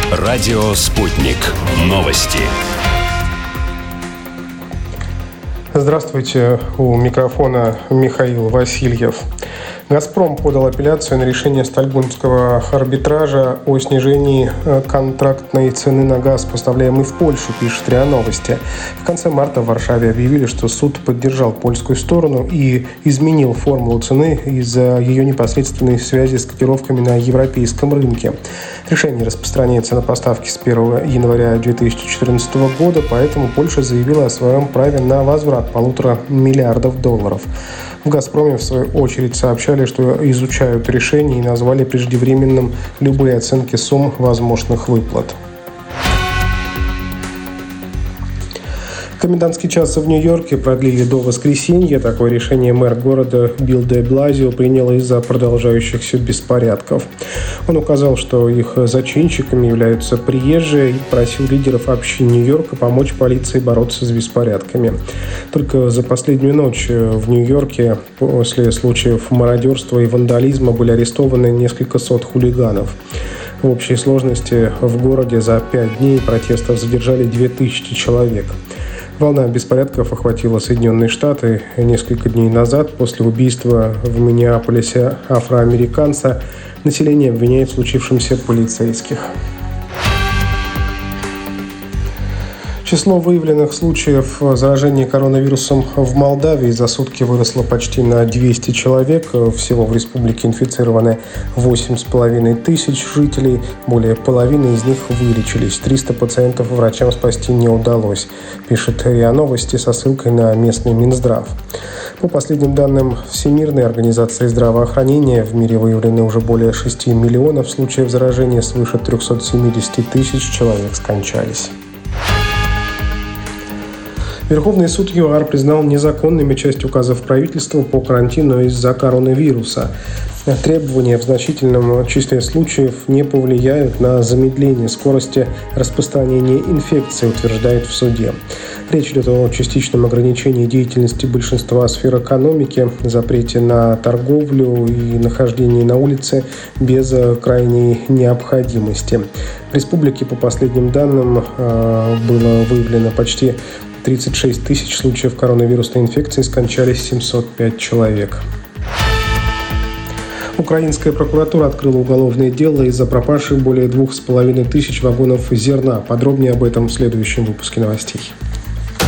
Радио «Спутник». Новости. Здравствуйте, у микрофона Михаил Васильев. «Газпром» подал апелляцию на решение Стокгольмского арбитража о снижении контрактной цены на газ, поставляемый в Польшу, пишет РИА Новости. В конце марта в Варшаве объявили, что суд поддержал польскую сторону и изменил формулу цены из-за ее непосредственной связи с котировками на европейском рынке. Решение распространяется на поставки с 1 января 2014 года, поэтому Польша заявила о своем праве на возврат $1,5 миллиарда. В «Газпроме», в свою очередь, сообщали, что изучают решение и назвали преждевременным любые оценки сумм возможных выплат. Комендантский час в Нью-Йорке продлили до воскресенья. Такое решение мэр города Билл де Блазио принял из-за продолжающихся беспорядков. Он указал, что их зачинщиками являются приезжие, и просил лидеров общин Нью-Йорка помочь полиции бороться с беспорядками. Только за последнюю ночь в Нью-Йорке после случаев мародерства и вандализма были арестованы несколько сот хулиганов. В общей сложности в городе за 5 дней протестов задержали 2000 человек. Волна беспорядков охватила Соединенные Штаты несколько дней назад. После убийства в Миннеаполисе афроамериканца население обвиняет в случившемся полицейских. Число выявленных случаев заражения коронавирусом в Молдавии за сутки выросло почти на 200 человек. Всего в республике инфицированы 8,5 тысяч жителей. Более половины из них вылечились. 300 пациентов врачам спасти не удалось, пишет РИА Новости со ссылкой на местный Минздрав. По последним данным Всемирной организации здравоохранения, в мире выявлены уже более 6 миллионов случаев заражения, свыше 370 тысяч человек скончались. Верховный суд ЮАР признал незаконными часть указов правительства по карантину из-за коронавируса. Требования в значительном числе случаев не повлияют на замедление скорости распространения инфекции, утверждает в суде. Речь идет о частичном ограничении деятельности большинства сфер экономики, запрете на торговлю и нахождение на улице без крайней необходимости. В республике, по последним данным, было выявлено почти 36 тысяч случаев коронавирусной инфекции, скончались 705 человек. Украинская прокуратура открыла уголовное дело из-за пропажи более 2500 вагонов зерна. Подробнее об этом в следующем выпуске новостей.